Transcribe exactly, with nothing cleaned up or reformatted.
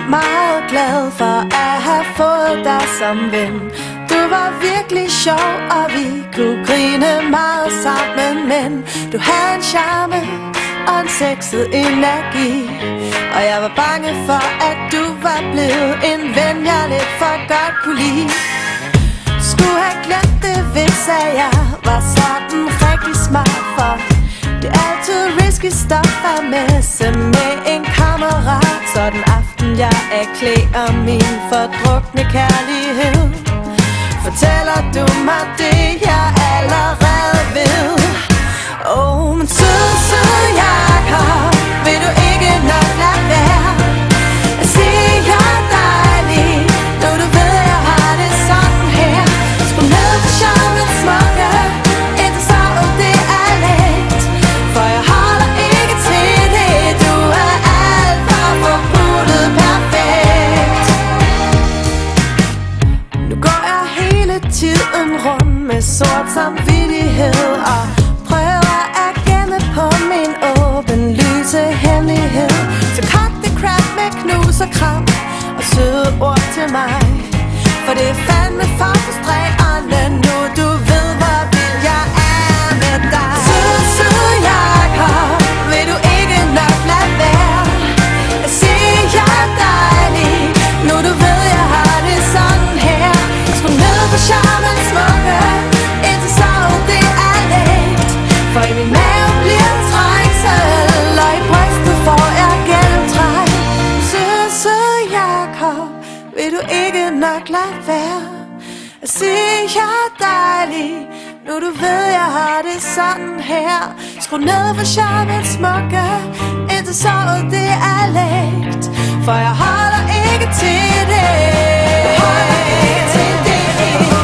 meget glad for at have fået dig som ven. Du var virkelig sjov, og vi kunne grine meget sammen. Men du havde en charme og en sexet energi, og jeg var bange for, at du var blevet en ven, jeg lidt for godt kunne lide. Skulle have glemt det, hvis jeg var sådan rigtig smart, for det er altid risky stuff at messe med en kammerat. Så den aften jeg erklærer min fordrukne kærlighed, fortæller du mig det, jeg allerede ved. Åh, oh, men søde, søde Jakob, vil du ikke nok lade være at sige, jeg er dejlig, når du ved, jeg har det sådan her. Skru ned for charmen smukke, ikke så ud, det er let, for jeg holder ikke til det. Du er alt for forbrudt perfekt. Nu går jeg hele tiden rundt med sort samvittighed og prøver at gemme på min åbenlyse hemmelighed. Så cut the crap med knus og kram og søde ord til mig, for det er fandme for frustrerende nu. Du ved, hvor vild jeg er med dig. Søde, søde Jakob, vil du ikke nok lade være at sige, jeg er dejlig, nu du ved, jeg har det sådan her. Skru ned for charmen smukke, indtil så det er let, for i min mave bliver trængsel, og i brystet får jeg gennemtræk. Søde, søde Jakob, vil du ikke nok lade være at sige, jeg er dejlig, nu du ved, jeg har det sådan her. Skru ned for charmen smukke, indtil så det er let, for jeg holder ikke til det. Jeg holder ikke til det.